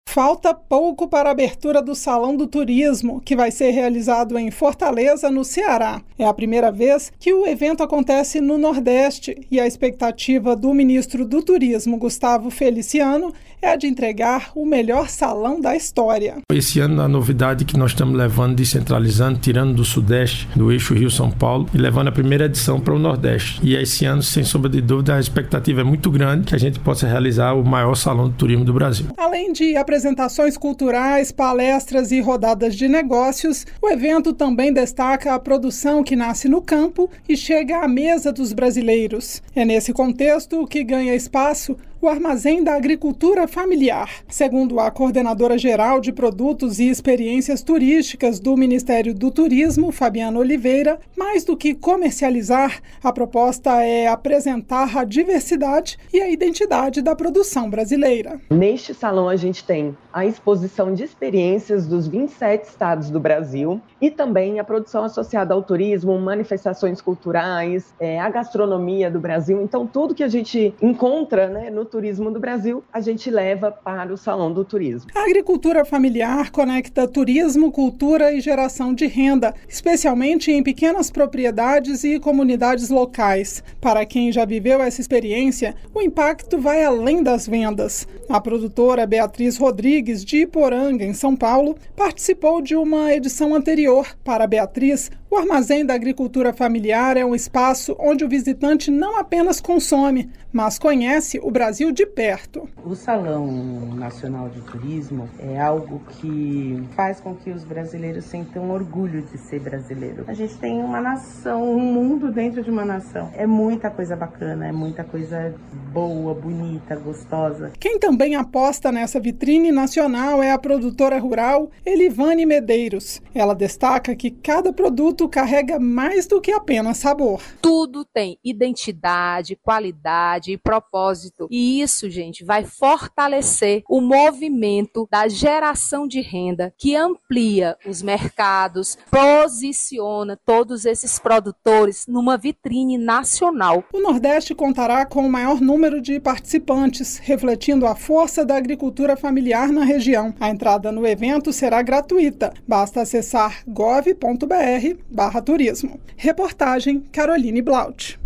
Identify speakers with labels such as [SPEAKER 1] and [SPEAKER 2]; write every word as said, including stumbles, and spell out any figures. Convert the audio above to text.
[SPEAKER 1] Falta pouco para a abertura do Salão do Turismo, que vai ser realizado em Fortaleza, no Ceará. É a primeira vez que o evento acontece no Nordeste e a expectativa do ministro do Turismo, Gustavo Feliciano, é a de entregar o melhor salão da história.
[SPEAKER 2] Esse ano a novidade que nós estamos levando, descentralizando, tirando do Sudeste, do eixo Rio-São Paulo e levando a primeira edição para o Nordeste. E esse ano, sem sombra de dúvida, a expectativa é muito grande que a gente possa realizar o maior salão do turismo do Brasil.
[SPEAKER 1] Além de apresentações culturais, palestras e rodadas de negócios, o evento também destaca a produção que nasce no campo e chega à mesa dos brasileiros. É nesse contexto que ganha espaço o Armazém da Agricultura Familiar. Segundo a coordenadora geral de produtos e experiências turísticas do Ministério do Turismo, Fabiana Oliveira, mais do que comercializar, a proposta é apresentar a diversidade e a identidade da produção brasileira.
[SPEAKER 3] Neste salão a gente tem a exposição de experiências dos vinte e sete estados do Brasil e também a produção associada ao turismo, manifestações culturais, é, a gastronomia do Brasil. Então tudo que a gente encontra, né, no turismo do Brasil, a gente leva para o Salão do Turismo.
[SPEAKER 1] A agricultura familiar conecta turismo, cultura e geração de renda, especialmente em pequenas propriedades e comunidades locais. Para quem já viveu essa experiência, o impacto vai além das vendas. A produtora Beatriz Rodrigues, de Iporanga, em São Paulo, participou de uma edição anterior. Para Beatriz, o Armazém da Agricultura Familiar é um espaço onde o visitante não apenas consome, mas conhece o Brasil de perto.
[SPEAKER 4] O Salão Nacional de Turismo é algo que faz com que os brasileiros sintam orgulho de ser brasileiro. A gente tem uma nação, um mundo dentro de uma nação. É muita coisa bacana, é muita coisa boa, bonita, gostosa.
[SPEAKER 1] Quem também aposta nessa vitrine nacional é a produtora rural Elivane Medeiros. Ela destaca que cada produto carrega mais do que apenas sabor.
[SPEAKER 5] Tudo tem identidade, qualidade e propósito. E isso, gente, vai fortalecer o movimento da geração de renda que amplia os mercados, posiciona todos esses produtores numa vitrine nacional.
[SPEAKER 1] O Nordeste contará com o maior número de participantes, refletindo a força da agricultura familiar na região. A entrada no evento será gratuita. Basta acessar gov ponto br barra turismo. Reportagem Caroline Blaut.